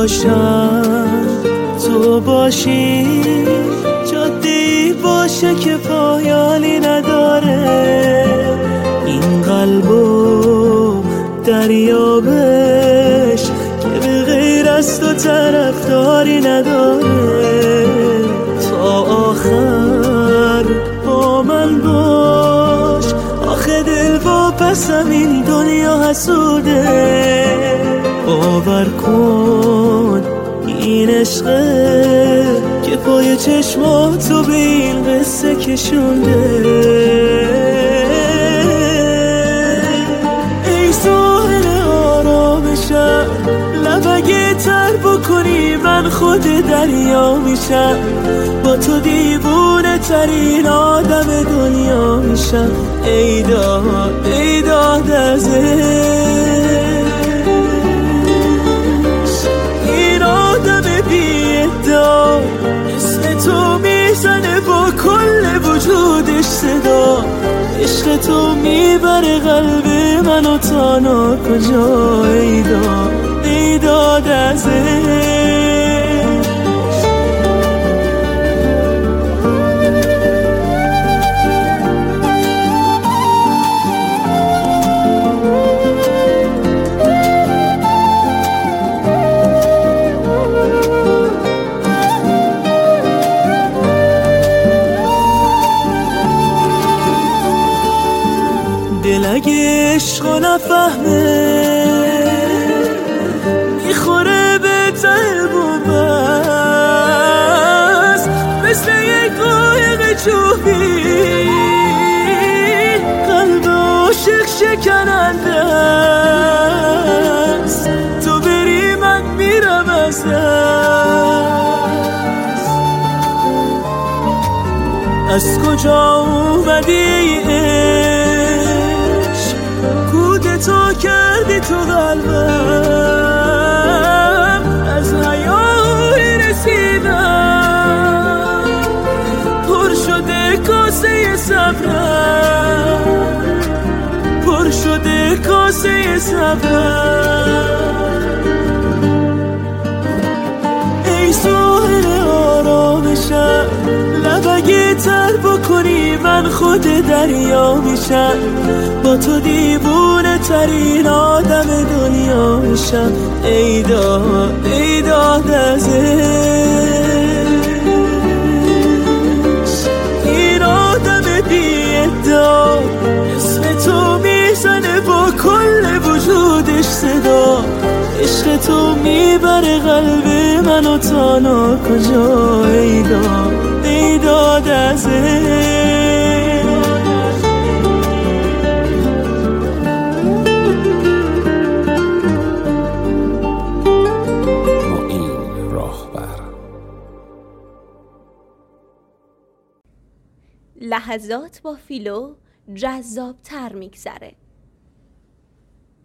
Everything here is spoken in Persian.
باشم تو باشی، جاده‌ای باشه که پایانی نداره، این قلبو دریابش که به غیر از تو طرفداری نداره، تا آخر با من باش، آخه دل واپسم این دنیا حسوده، باور کن این عشقه که پای چشماتو به این قصه کشونده. ای ساحل آرامشم، لب اگه تر بکنی من خود دریا میشم، با تو دیوونه ترین آدم دنیا میشم. ای داد ای داد از این آدم بی‌ادعا، اسم تو میزنه با کل وجودش صدا، عشق تو میبره قلب منو تا ناکجا. ای داد ای داد از دل اگه عشقو نفهمه میخوره به ته بومست، مثل یک قایق چوبی قلب عاشق شکننده است، تو بری من میرم از دست. از کجا اومدی تو کردی تو قلبم، از حیای رسیدم پر شده کاسه صبرم، پر شده کاسه صبرم. ای ساحل آرامشم، لب اگه تر بکنی من خود دریا میشم، با تو دیوونه ترین آدم دنیا میشم. ای داد ای داد از این آدم بی‌ادعا، اسم تو میزنه با کل وجودش صدا، عشق تو میبره قلب منو تا ناکجا. ای داد ای داد از لحظات با فیلو جذاب‌تر میگذره.